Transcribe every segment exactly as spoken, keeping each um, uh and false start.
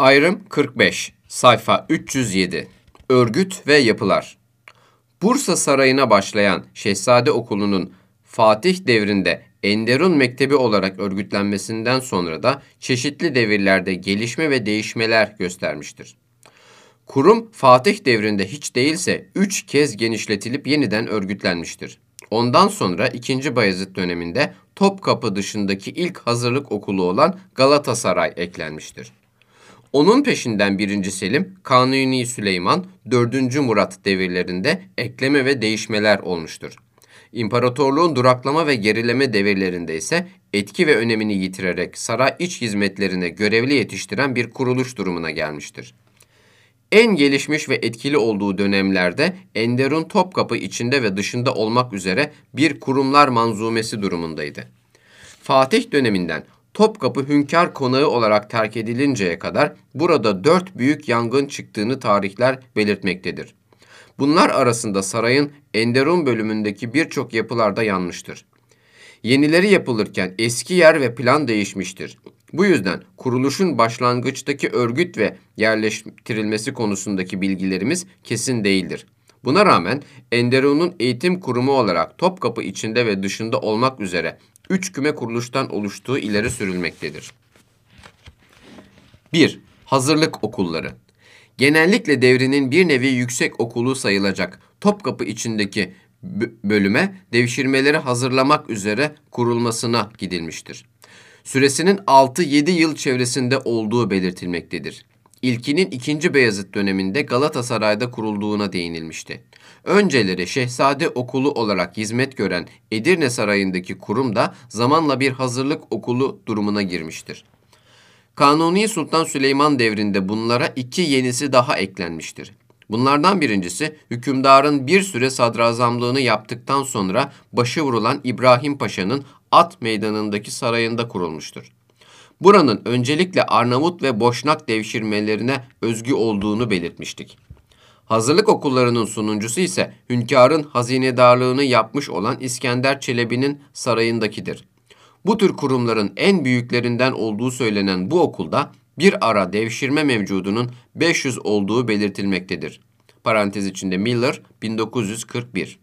Ayrım kırk beş, sayfa üç yüz yedi. Örgüt ve yapılar. Bursa Sarayı'na başlayan Şehzade Okulu'nun Fatih devrinde Enderun Mektebi olarak örgütlenmesinden sonra da çeşitli devirlerde gelişme ve değişmeler göstermiştir. Kurum Fatih devrinde hiç değilse üç kez genişletilip yeniden örgütlenmiştir. Ondan sonra ikinci. Bayezid döneminde Topkapı dışındaki ilk hazırlık okulu olan Galatasaray eklenmiştir. Onun peşinden birinci. Selim, Kanuni Süleyman, dördüncü. Murat devirlerinde ekleme ve değişmeler olmuştur. İmparatorluğun duraklama ve gerileme devirlerinde ise etki ve önemini yitirerek saray iç hizmetlerine görevli yetiştiren bir kuruluş durumuna gelmiştir. En gelişmiş ve etkili olduğu dönemlerde Enderun Topkapı içinde ve dışında olmak üzere bir kurumlar manzumesi durumundaydı. Fatih döneminden Topkapı Hünkâr Konağı olarak terk edilinceye kadar burada dört büyük yangın çıktığını tarihler belirtmektedir. Bunlar arasında sarayın Enderun bölümündeki birçok yapılar da yanmıştır. Yenileri yapılırken eski yer ve plan değişmiştir. Bu yüzden kuruluşun başlangıçtaki örgüt ve yerleştirilmesi konusundaki bilgilerimiz kesin değildir. Buna rağmen Enderun'un eğitim kurumu olarak Topkapı içinde ve dışında olmak üzere üç küme kuruluştan oluştuğu ileri sürülmektedir. bir. Hazırlık okulları. Genellikle devrinin bir nevi yüksek okulu sayılacak Topkapı içindeki bölüme devşirmeleri hazırlamak üzere kurulmasına gidilmiştir. Süresinin altı yedi yıl çevresinde olduğu belirtilmektedir. İlkinin ikinci. Beyazıt döneminde Galatasaray'da kurulduğuna değinilmişti. Önceleri Şehzade Okulu olarak hizmet gören Edirne Sarayı'ndaki kurum da zamanla bir hazırlık okulu durumuna girmiştir. Kanuni Sultan Süleyman devrinde bunlara iki yenisi daha eklenmiştir. Bunlardan birincisi hükümdarın bir süre sadrazamlığını yaptıktan sonra başı vurulan İbrahim Paşa'nın At Meydanı'ndaki sarayında kurulmuştur. Buranın öncelikle Arnavut ve Boşnak devşirmelerine özgü olduğunu belirtmiştik. Hazırlık okullarının sonuncusu ise hünkârın hazinedarlığını yapmış olan İskender Çelebi'nin sarayındakidir. Bu tür kurumların en büyüklerinden olduğu söylenen bu okulda bir ara devşirme mevcudunun beş yüz olduğu belirtilmektedir. Parantez içinde Miller bin dokuz yüz kırk bir.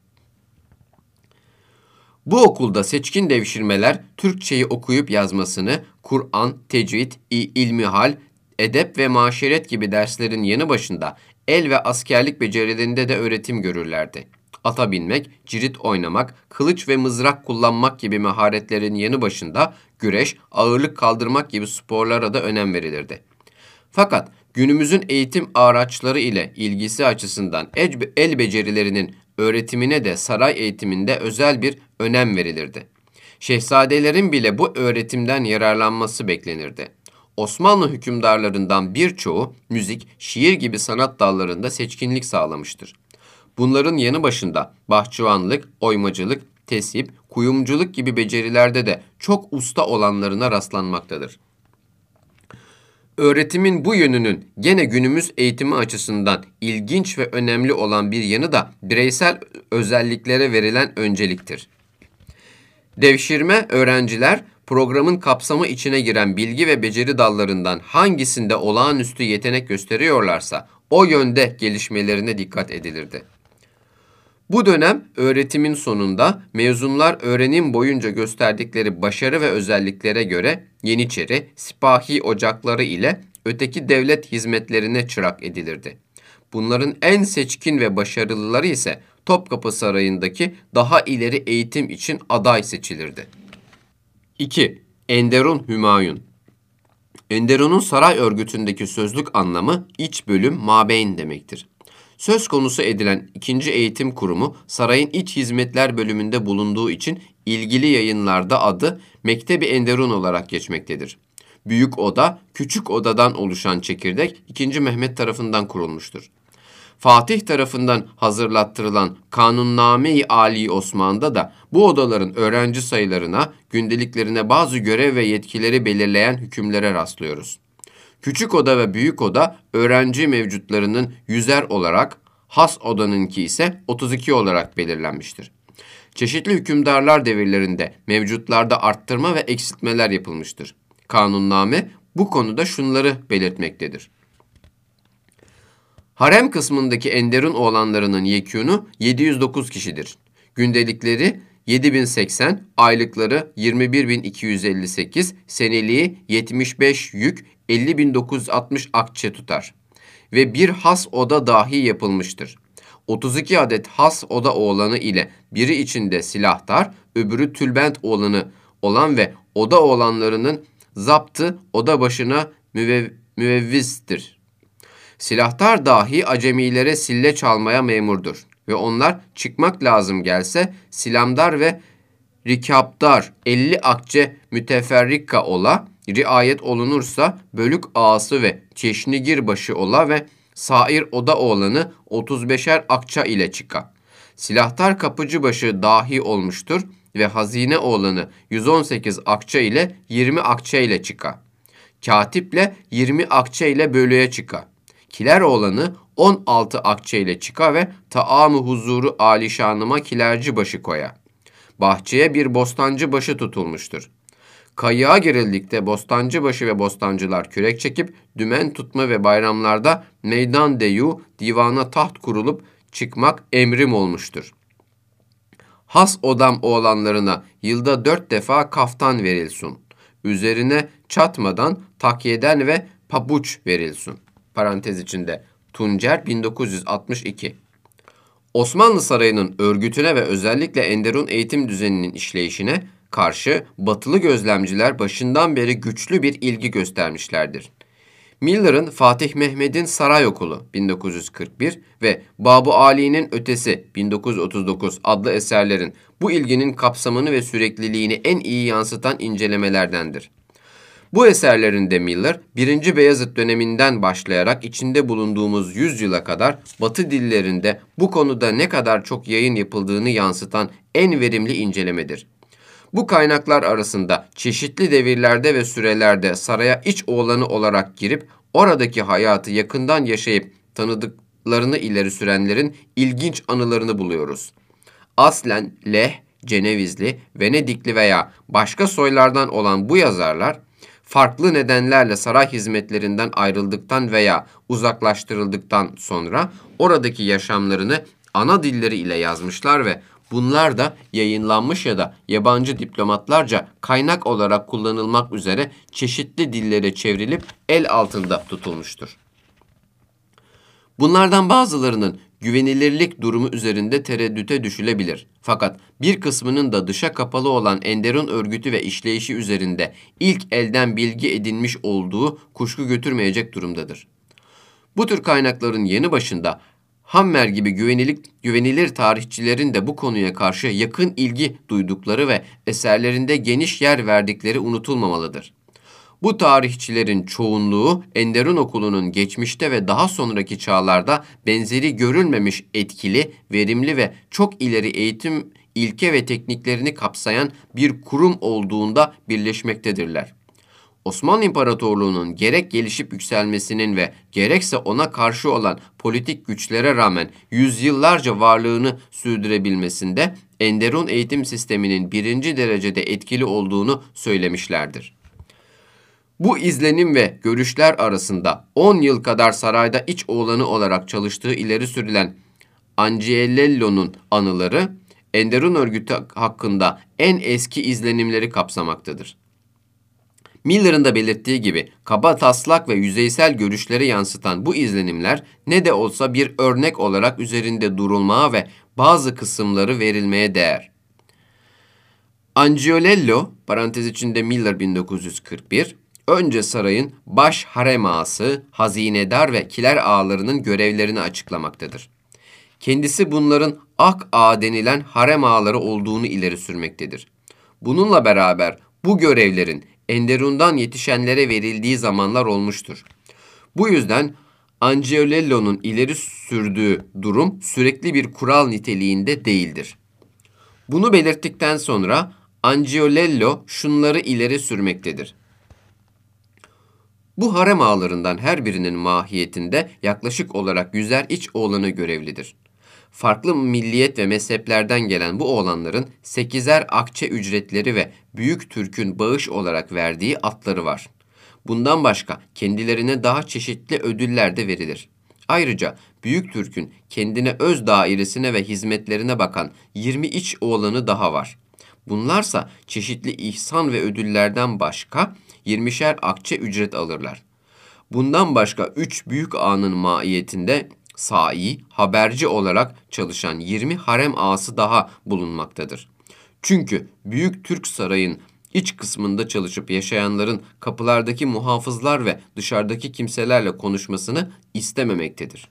Bu okulda seçkin devşirmeler Türkçeyi okuyup yazmasını, Kur'an, tecvid, ilmihal, edep ve maşeret gibi derslerin yanı başında el ve askerlik becerilerinde de öğretim görürlerdi. Ata binmek, cirit oynamak, kılıç ve mızrak kullanmak gibi maharetlerin yanı başında güreş, ağırlık kaldırmak gibi sporlara da önem verilirdi. Fakat günümüzün eğitim araçları ile ilgisi açısından el becerilerinin öğretimine de saray eğitiminde özel bir önem verilirdi. Şehzadelerin bile bu öğretimden yararlanması beklenirdi. Osmanlı hükümdarlarından birçoğu müzik, şiir gibi sanat dallarında seçkinlik sağlamıştır. Bunların yanı başında bahçıvanlık, oymacılık, tesip, kuyumculuk gibi becerilerde de çok usta olanlarına rastlanmaktadır. Öğretimin bu yönünün gene günümüz eğitimi açısından ilginç ve önemli olan bir yanı da bireysel özelliklere verilen önceliktir. Devşirme öğrenciler programın kapsamı içine giren bilgi ve beceri dallarından hangisinde olağanüstü yetenek gösteriyorlarsa o yönde gelişmelerine dikkat edilirdi. Bu dönem öğretimin sonunda mezunlar öğrenim boyunca gösterdikleri başarı ve özelliklere göre Yeniçeri, sipahi ocakları ile öteki devlet hizmetlerine çırak edilirdi. Bunların en seçkin ve başarılıları ise Topkapı Sarayı'ndaki daha ileri eğitim için aday seçilirdi. iki. Enderun Hümayun. Enderun'un saray örgütündeki sözlük anlamı iç bölüm mabeyn demektir. Söz konusu edilen ikinci eğitim kurumu sarayın iç hizmetler bölümünde bulunduğu için ilgili yayınlarda adı Mektebi Enderun olarak geçmektedir. Büyük oda, küçük odadan oluşan çekirdek ikinci. Mehmet tarafından kurulmuştur. Fatih tarafından hazırlattırılan Kanunname-i Ali Osman'da da bu odaların öğrenci sayılarına, gündeliklerine bazı görev ve yetkileri belirleyen hükümlere rastlıyoruz. Küçük oda ve büyük oda öğrenci mevcutlarının yüzer olarak, has odanınki ise otuz iki olarak belirlenmiştir. Çeşitli hükümdarlar devirlerinde mevcutlarda arttırma ve eksiltmeler yapılmıştır. Kanunname bu konuda şunları belirtmektedir. Harem kısmındaki Enderun oğlanlarının yekûnu yedi yüz dokuz kişidir. Gündelikleri yedi bin seksen, aylıkları yirmi bir bin iki yüz elli sekiz, seneliği yetmiş beş yük elli bin dokuz yüz altmış akçe tutar. Ve bir has oda dahi yapılmıştır. otuz iki adet has oda oğlanı ile biri içinde silahtar, öbürü tülbent oğlanı olan ve oda oğlanlarının zaptı oda başına müvev müvevvizdir. Silahtar dahi acemilere sille çalmaya memurdur ve onlar çıkmak lazım gelse silamdar ve rikapdar elli akçe müteferrika ola, riayet olunursa bölük ağası ve çeşnigir başı ola ve sair oda oğlanı otuz beşer akça ile çıka. Silahtar kapıcıbaşı dahi olmuştur ve hazine oğlanı yüz on sekiz akça ile yirmi akça ile çıka. Katiple yirmi akça ile bölüğe çıka. Kiler oğlanı on altı akçe ile çıka ve taamı huzuru alişanıma kilerci başı koya. Bahçeye bir bostancı başı tutulmuştur. Kayığa girildikte bostancı başı ve bostancılar kürek çekip dümen tutma ve bayramlarda meydan deyu divana taht kurulup çıkmak emrim olmuştur. Has odam oğlanlarına yılda dört defa kaftan verilsun. Üzerine çatmadan takyeden ve pabuç verilsun. Parantez içinde Tuncer bin dokuz yüz altmış iki. Osmanlı Sarayı'nın örgütüne ve özellikle Enderun eğitim düzeninin işleyişine karşı batılı gözlemciler başından beri güçlü bir ilgi göstermişlerdir. Miller'ın Fatih Mehmet'in Saray Okulu bin dokuz yüz kırk bir ve Babu Ali'nin Ötesi bin dokuz yüz otuz dokuz adlı eserlerin bu ilginin kapsamını ve sürekliliğini en iyi yansıtan incelemelerdendir. Bu eserlerinde Miller, birinci. Beyazıt döneminden başlayarak içinde bulunduğumuz yüzyıla kadar Batı dillerinde bu konuda ne kadar çok yayın yapıldığını yansıtan en verimli incelemedir. Bu kaynaklar arasında çeşitli devirlerde ve sürelerde saraya iç oğlanı olarak girip oradaki hayatı yakından yaşayıp tanıdıklarını ileri sürenlerin ilginç anılarını buluyoruz. Aslen Leh, Cenevizli, Venedikli veya başka soylardan olan bu yazarlar, farklı nedenlerle saray hizmetlerinden ayrıldıktan veya uzaklaştırıldıktan sonra oradaki yaşamlarını ana dilleri ile yazmışlar ve bunlar da yayınlanmış ya da yabancı diplomatlarca kaynak olarak kullanılmak üzere çeşitli dillere çevrilip el altında tutulmuştur. Bunlardan bazılarının güvenilirlik durumu üzerinde tereddüte düşülebilir. Fakat bir kısmının da dışa kapalı olan Enderun örgütü ve işleyişi üzerinde ilk elden bilgi edinmiş olduğu kuşku götürmeyecek durumdadır. Bu tür kaynakların yanı başında Hammer gibi güvenilik, güvenilir tarihçilerin de bu konuya karşı yakın ilgi duydukları ve eserlerinde geniş yer verdikleri unutulmamalıdır. Bu tarihçilerin çoğunluğu Enderun Okulu'nun geçmişte ve daha sonraki çağlarda benzeri görülmemiş etkili, verimli ve çok ileri eğitim ilke ve tekniklerini kapsayan bir kurum olduğunda birleşmektedirler. Osmanlı İmparatorluğu'nun gerek gelişip yükselmesinin ve gerekse ona karşı olan politik güçlere rağmen yüzyıllarca varlığını sürdürebilmesinde Enderun eğitim sisteminin birinci derecede etkili olduğunu söylemişlerdir. Bu izlenim ve görüşler arasında on yıl kadar sarayda iç oğlanı olarak çalıştığı ileri sürülen Angiolello'nun anıları, Enderun örgütü hakkında en eski izlenimleri kapsamaktadır. Miller'ın da belirttiği gibi kaba taslak ve yüzeysel görüşleri yansıtan bu izlenimler ne de olsa bir örnek olarak üzerinde durulmaya ve bazı kısımları verilmeye değer. Angiolello, parantez içinde Miller bin dokuz yüz kırk bir, önce sarayın baş harem ağası, hazinedar ve kiler ağalarının görevlerini açıklamaktadır. Kendisi bunların ak ağa denilen harem ağaları olduğunu ileri sürmektedir. Bununla beraber bu görevlerin Enderun'dan yetişenlere verildiği zamanlar olmuştur. Bu yüzden Angiolello'nun ileri sürdüğü durum sürekli bir kural niteliğinde değildir. Bunu belirttikten sonra Angiolello şunları ileri sürmektedir. Bu harem ağalarından her birinin mahiyetinde yaklaşık olarak yüzer iç oğlanı görevlidir. Farklı milliyet ve mezheplerden gelen bu oğlanların sekizer akçe ücretleri ve Büyük Türk'ün bağış olarak verdiği atları var. Bundan başka kendilerine daha çeşitli ödüller de verilir. Ayrıca Büyüktürk'ün kendine öz dairesine ve hizmetlerine bakan yirmi iç oğlanı daha var. Bunlarsa çeşitli ihsan ve ödüllerden başka yirmişer akçe ücret alırlar. Bundan başka üç büyük ağanın maiyetinde sai, haberci olarak çalışan yirmi harem ağası daha bulunmaktadır. Çünkü Büyük Türk Sarayı'nın iç kısmında çalışıp yaşayanların kapılardaki muhafızlar ve dışarıdaki kimselerle konuşmasını istememektedir.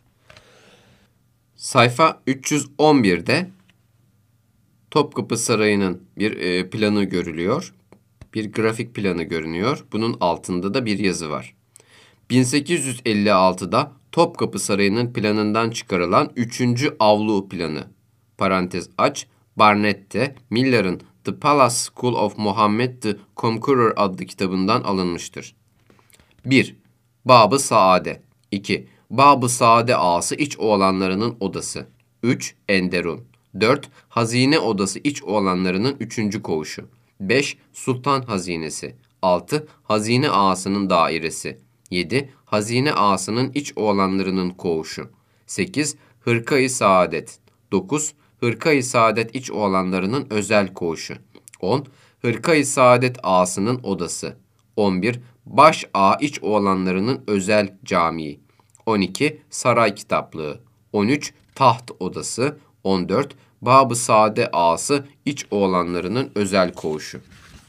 Sayfa üç yüz on birde Topkapı Sarayı'nın bir e, planı görülüyor. Bir grafik planı görünüyor. Bunun altında da bir yazı var. bin sekiz yüz elli altıda Topkapı Sarayı'nın planından çıkarılan üçüncü avlu planı, parantez aç, Barnett'te Miller'ın The Palace School of Muhammed the Conqueror adlı kitabından alınmıştır. bir. Bab-ı Saade. iki. Bab-ı Saade ağası iç oğlanlarının odası. üç. Enderun. dört. Hazine odası iç oğlanlarının üçüncü koğuşu. beş. Sultan hazinesi. altı. Hazine ağasının dairesi. yedi. Hazine ağasının iç oğlanlarının koğuşu. sekiz. Hırka-i Saadet. dokuz. Hırka-i Saadet iç oğlanlarının özel koğuşu. on. Hırka-i Saadet ağasının odası. on bir. Baş ağa iç oğlanlarının özel camii. on iki. Saray kitaplığı. on üç. Taht odası. on dört. Bab-ı Saade ağası iç oğlanlarının özel koğuşu.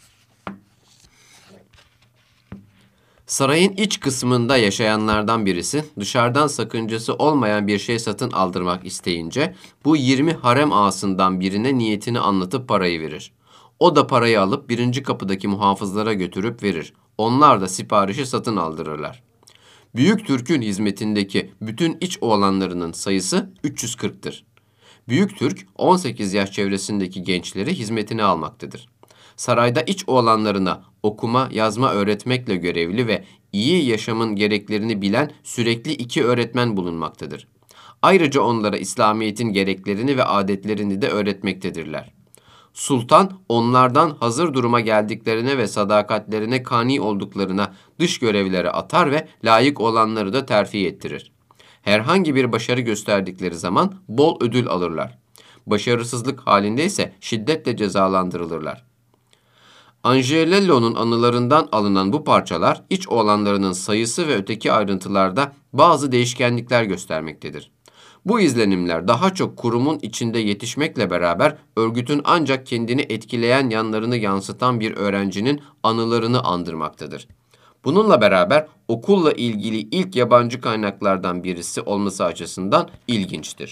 Sarayın iç kısmında yaşayanlardan birisi dışarıdan sakıncası olmayan bir şey satın aldırmak isteyince bu yirmi harem ağasından birine niyetini anlatıp parayı verir. O da parayı alıp birinci kapıdaki muhafızlara götürüp verir. Onlar da siparişi satın aldırırlar. Büyüktürk'ün hizmetindeki bütün iç oğlanlarının sayısı üç yüz kırk'tır. Büyüktürk on sekiz yaş çevresindeki gençleri hizmetine almaktadır. Sarayda iç oğlanlarına okuma, yazma öğretmekle görevli ve iyi yaşamın gereklerini bilen sürekli iki öğretmen bulunmaktadır. Ayrıca onlara İslamiyet'in gereklerini ve adetlerini de öğretmektedirler. Sultan onlardan hazır duruma geldiklerine ve sadakatlerine kani olduklarına dış görevlere atar ve layık olanları da terfi ettirir. Herhangi bir başarı gösterdikleri zaman bol ödül alırlar. Başarısızlık halinde ise şiddetle cezalandırılırlar. Angelello'nun anılarından alınan bu parçalar iç oğlanlarının sayısı ve öteki ayrıntılarda bazı değişkenlikler göstermektedir. Bu izlenimler daha çok kurumun içinde yetişmekle beraber örgütün ancak kendini etkileyen yanlarını yansıtan bir öğrencinin anılarını andırmaktadır. Bununla beraber okulla ilgili ilk yabancı kaynaklardan birisi olması açısından ilginçtir.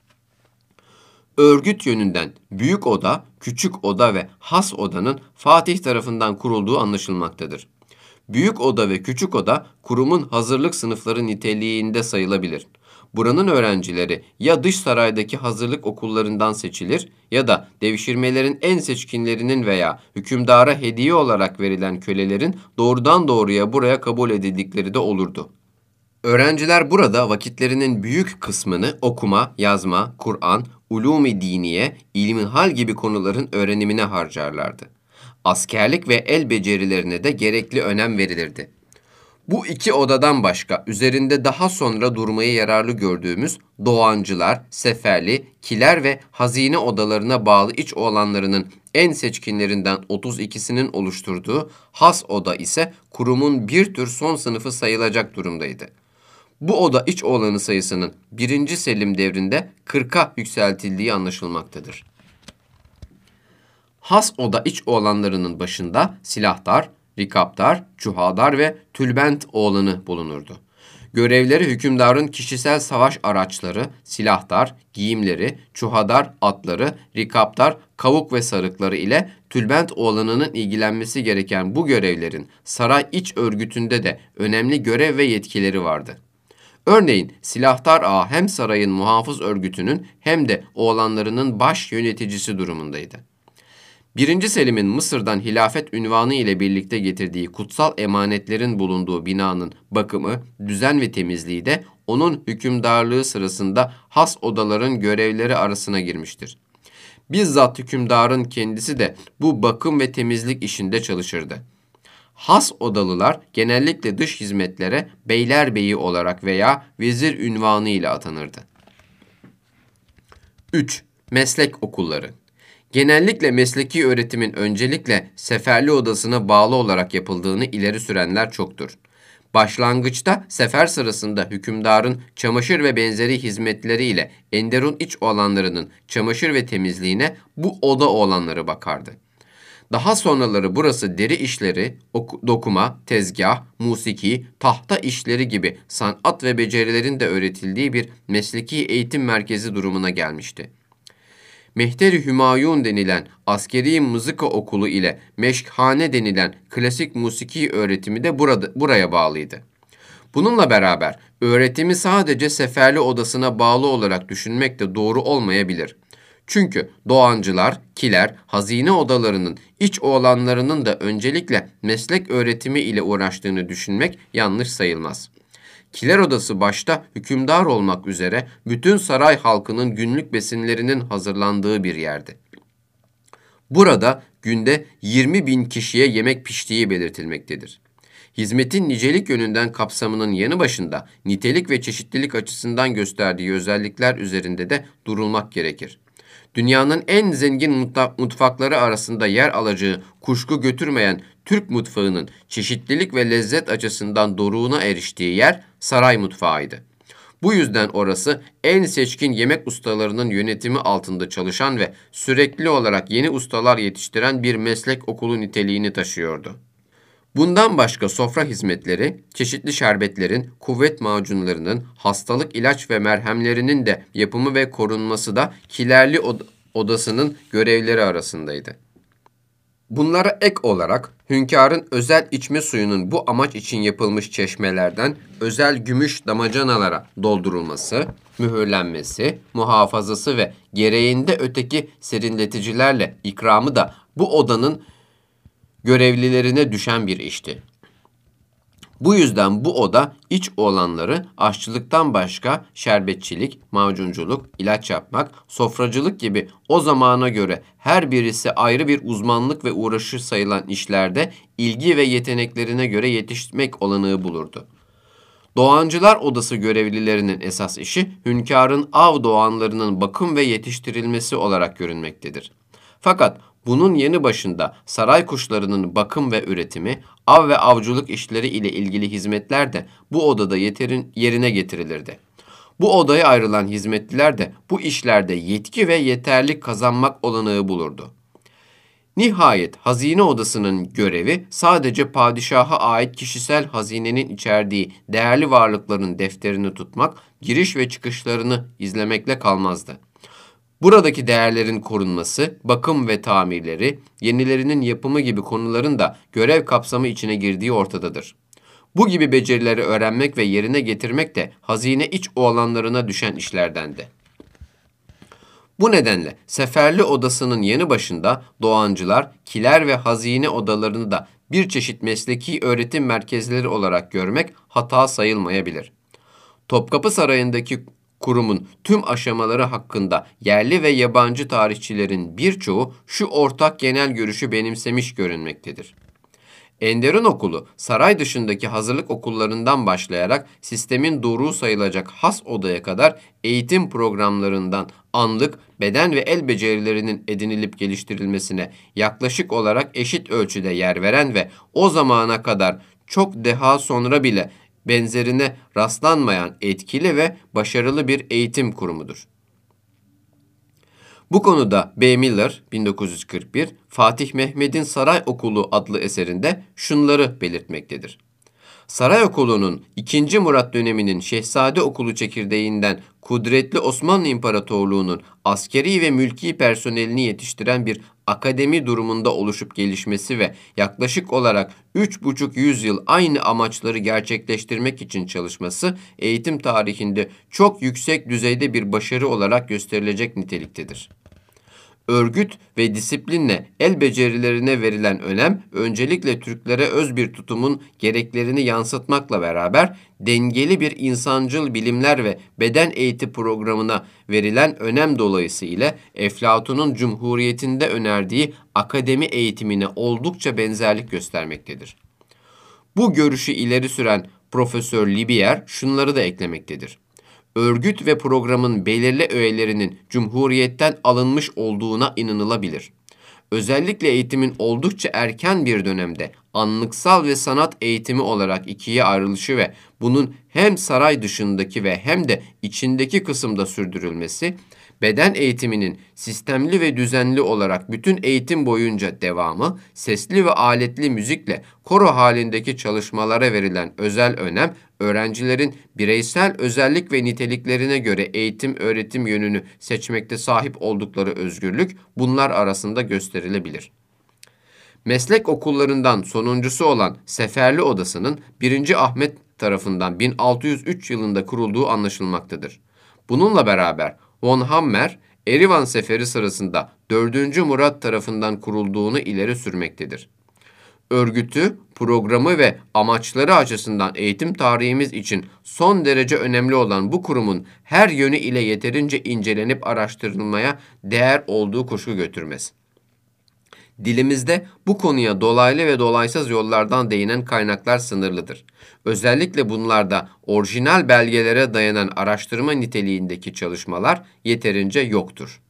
Örgüt yönünden büyük oda, küçük oda ve has odanın Fatih tarafından kurulduğu anlaşılmaktadır. Büyük oda ve küçük oda kurumun hazırlık sınıfları niteliğinde sayılabilir. Buranın öğrencileri ya dış saraydaki hazırlık okullarından seçilir ya da devşirmelerin en seçkinlerinin veya hükümdara hediye olarak verilen kölelerin doğrudan doğruya buraya kabul edildikleri de olurdu. Öğrenciler burada vakitlerinin büyük kısmını okuma, yazma, Kur'an, ulûm-i diniye, ilmihal gibi konuların öğrenimine harcarlardı. Askerlik ve el becerilerine de gerekli önem verilirdi. Bu iki odadan başka üzerinde daha sonra durmayı yararlı gördüğümüz doğancılar, seferli, kiler ve hazine odalarına bağlı iç oğlanlarının en seçkinlerinden otuz ikisinin oluşturduğu has oda ise kurumun bir tür son sınıfı sayılacak durumdaydı. Bu oda iç oğlanı sayısının birinci Selim devrinde kırka yükseltildiği anlaşılmaktadır. Has oda iç oğlanlarının başında silahtar, rikaptar, çuhadar ve tülbent oğlanı bulunurdu. Görevleri hükümdarın kişisel savaş araçları, silahtar, giyimleri, çuhadar atları, rikaptar, kavuk ve sarıkları ile tülbent oğlanının ilgilenmesi gereken bu görevlerin saray iç örgütünde de önemli görev ve yetkileri vardı. Örneğin silahtar ağa hem sarayın muhafız örgütünün hem de oğlanlarının baş yöneticisi durumundaydı. birinci Selim'in Mısır'dan hilafet ünvanı ile birlikte getirdiği kutsal emanetlerin bulunduğu binanın bakımı, düzen ve temizliği de onun hükümdarlığı sırasında has odaların görevleri arasına girmiştir. Bizzat hükümdarın kendisi de bu bakım ve temizlik işinde çalışırdı. Has odalılar genellikle dış hizmetlere beylerbeyi olarak veya vezir ünvanı ile atanırdı. üç. Meslek okulları. Genellikle mesleki öğretimin öncelikle seferli odasına bağlı olarak yapıldığını ileri sürenler çoktur. Başlangıçta sefer sırasında hükümdarın çamaşır ve benzeri hizmetleri ile Enderun iç oğlanlarının çamaşır ve temizliğine bu oda oğlanları bakardı. Daha sonraları burası deri işleri, dokuma, tezgah, musiki, tahta işleri gibi sanat ve becerilerin de öğretildiği bir mesleki eğitim merkezi durumuna gelmişti. Mehter-i Hümayun denilen askeri mızıka okulu ile meşkhane denilen klasik musiki öğretimi de burada, buraya bağlıydı. Bununla beraber öğretimi sadece seferli odasına bağlı olarak düşünmek de doğru olmayabilir. Çünkü doğancılar, kiler, hazine odalarının iç oğlanlarının da öncelikle meslek öğretimi ile uğraştığını düşünmek yanlış sayılmaz. Kiler odası başta hükümdar olmak üzere bütün saray halkının günlük besinlerinin hazırlandığı bir yerdi. Burada günde yirmi bin kişiye yemek piştiği belirtilmektedir. Hizmetin nicelik yönünden kapsamının yanı başında nitelik ve çeşitlilik açısından gösterdiği özellikler üzerinde de durulmak gerekir. Dünyanın en zengin mutfakları arasında yer alacağı kuşku götürmeyen Türk mutfağının çeşitlilik ve lezzet açısından doruğuna eriştiği yer saray mutfağıydı. Bu yüzden orası en seçkin yemek ustalarının yönetimi altında çalışan ve sürekli olarak yeni ustalar yetiştiren bir meslek okulu niteliğini taşıyordu. Bundan başka sofra hizmetleri, çeşitli şerbetlerin, kuvvet macunlarının, hastalık ilaç ve merhemlerinin de yapımı ve korunması da kilerli od- odasının görevleri arasındaydı. Bunlara ek olarak hünkârın özel içme suyunun bu amaç için yapılmış çeşmelerden özel gümüş damacanalara doldurulması, mühürlenmesi, muhafazası ve gereğinde öteki serinleticilerle ikramı da bu odanın görevlilerine düşen bir işti. Bu yüzden bu oda iç oğlanları aşçılıktan başka şerbetçilik, macunculuk, ilaç yapmak, sofracılık gibi o zamana göre her birisi ayrı bir uzmanlık ve uğraşı sayılan işlerde ilgi ve yeteneklerine göre yetişmek olanağı bulurdu. Doğancılar odası görevlilerinin esas işi hünkârın av doğanlarının bakım ve yetiştirilmesi olarak görünmektedir. Fakat bunun yanı başında saray kuşlarının bakım ve üretimi, av ve avcılık işleri ile ilgili hizmetler de bu odada yeterin, yerine getirilirdi. Bu odaya ayrılan hizmetliler de bu işlerde yetki ve yeterlik kazanmak olanağı bulurdu. Nihayet hazine odasının görevi sadece padişaha ait kişisel hazinenin içerdiği değerli varlıkların defterini tutmak, giriş ve çıkışlarını izlemekle kalmazdı. Buradaki değerlerin korunması, bakım ve tamirleri, yenilerinin yapımı gibi konuların da görev kapsamı içine girdiği ortadadır. Bu gibi becerileri öğrenmek ve yerine getirmek de hazine iç oğlanlarına düşen işlerdendi. Bu nedenle seferli odasının yanı başında doğancılar, kiler ve hazine odalarını da bir çeşit mesleki öğretim merkezleri olarak görmek hata sayılmayabilir. Topkapı Sarayı'ndaki kurumun tüm aşamaları hakkında yerli ve yabancı tarihçilerin birçoğu şu ortak genel görüşü benimsemiş görünmektedir. Enderun Okulu, saray dışındaki hazırlık okullarından başlayarak sistemin doruğu sayılacak has odaya kadar eğitim programlarından anlık, beden ve el becerilerinin edinilip geliştirilmesine yaklaşık olarak eşit ölçüde yer veren ve o zamana kadar çok deha sonra bile benzerine rastlanmayan etkili ve başarılı bir eğitim kurumudur. Bu konuda B. Miller bin dokuz yüz kırk bir, Fatih Mehmed'in Saray Okulu adlı eserinde şunları belirtmektedir. Saray Okulu'nun ikinci. Murat döneminin Şehzade Okulu çekirdeğinden kudretli Osmanlı İmparatorluğu'nun askeri ve mülki personelini yetiştiren bir akademi durumunda oluşup gelişmesi ve yaklaşık olarak üç buçuk yüzyıl aynı amaçları gerçekleştirmek için çalışması eğitim tarihinde çok yüksek düzeyde bir başarı olarak gösterilecek niteliktedir. Örgüt ve disiplinle el becerilerine verilen önem, öncelikle Türklere öz bir tutumun gereklerini yansıtmakla beraber dengeli bir insancıl bilimler ve beden eğitim programına verilen önem dolayısıyla Eflatun'un Cumhuriyetinde önerdiği akademi eğitimine oldukça benzerlik göstermektedir. Bu görüşü ileri süren Profesör Libier şunları da eklemektedir. Örgüt ve programın belirli öğelerinin Cumhuriyet'ten alınmış olduğuna inanılabilir. Özellikle eğitimin oldukça erken bir dönemde anlıksal ve sanat eğitimi olarak ikiye ayrılışı ve bunun hem saray dışındaki ve hem de içindeki kısımda sürdürülmesi, beden eğitiminin sistemli ve düzenli olarak bütün eğitim boyunca devamı, sesli ve aletli müzikle koro halindeki çalışmalara verilen özel önem, öğrencilerin bireysel özellik ve niteliklerine göre eğitim öğretim yönünü seçmekte sahip oldukları özgürlük bunlar arasında gösterilebilir. Meslek okullarından sonuncusu olan Seferli Odası'nın birinci. Ahmet tarafından bin altı yüz üç yılında kurulduğu anlaşılmaktadır. Bununla beraber Von Hammer, Erivan Seferi sırasında dördüncü. Murat tarafından kurulduğunu ileri sürmektedir. Örgütü, programı ve amaçları açısından eğitim tarihimiz için son derece önemli olan bu kurumun her yönü ile yeterince incelenip araştırılmaya değer olduğu kuşku götürmez. Dilimizde bu konuya dolaylı ve dolaysız yollardan değinen kaynaklar sınırlıdır. Özellikle bunlarda orijinal belgelere dayanan araştırma niteliğindeki çalışmalar yeterince yoktur.